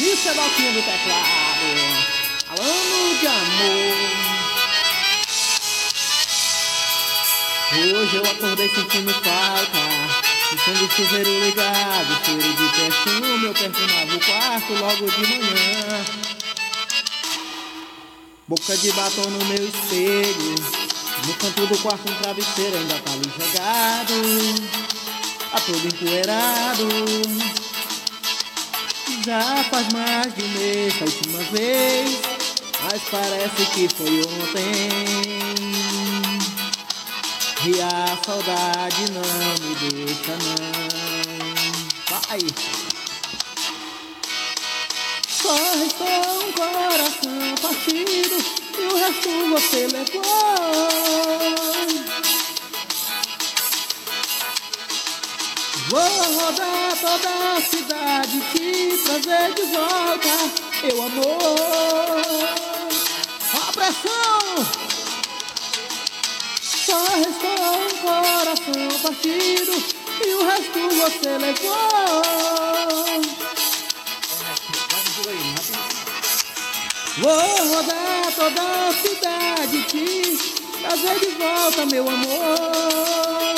Isso é Dalquinha do teclado, falando de amor. Hoje eu acordei sentindo falta do som do chuveiro ligado, cheiro de perfume, eu perfumava o quarto logo de manhã. Boca de batom no meu espelho, no canto do quarto um travesseiro ainda tá ali jogado, tá todo empoeirado. Já faz mais de um mês da última vez, mas parece que foi ontem. E a saudade não me deixa não. Vai! Só restou um coração partido e o resto você levou. Vou rodar toda a cidade, te trazer de volta, meu amor. A pressão! Só restou um coração partido e o resto você levou. Vou rodar toda a cidade, te trazer de volta, meu amor.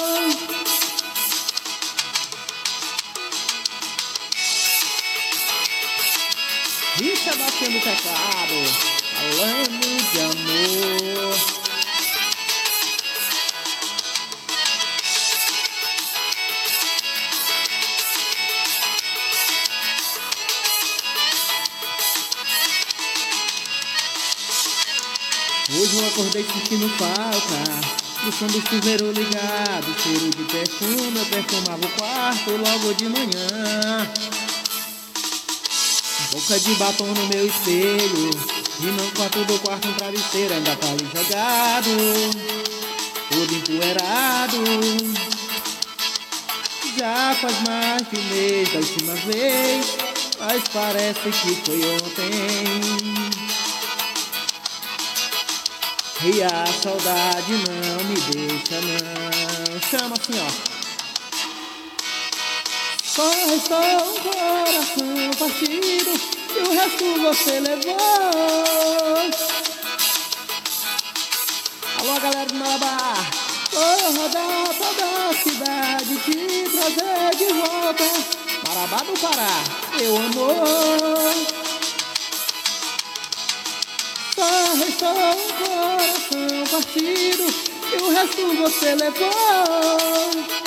Isso é batendo teclado, falando de amor. Hoje eu acordei sentindo falta do som do chuveiro ligado, cheiro de perfume, eu perfumava o quarto logo de manhã. Boca de batom no meu espelho, e no canto do quarto um travesseiro ainda tá ali jogado, todo empoeirado. Já faz mais de um mês da última vez, mas parece que foi ontem. E a saudade não me deixa não. Chama assim, ó. Só restou um coração partido e o resto você levou. Alô, galera do Malabar. Vou rodar toda a cidade, te trazer de volta, Marabá do Pará, meu amor. Só restou um coração partido e o resto você levou.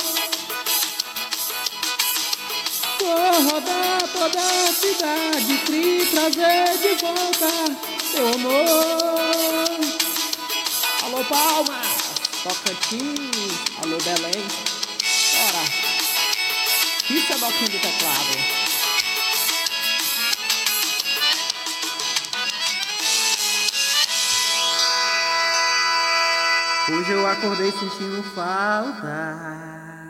Vou rodar toda a cidade, te trazer de volta, meu amor. Alô, Palmas, Tocantins, alô, Belém. Bora. Isso é Dalquinha do teclado. Hoje eu acordei sentindo falta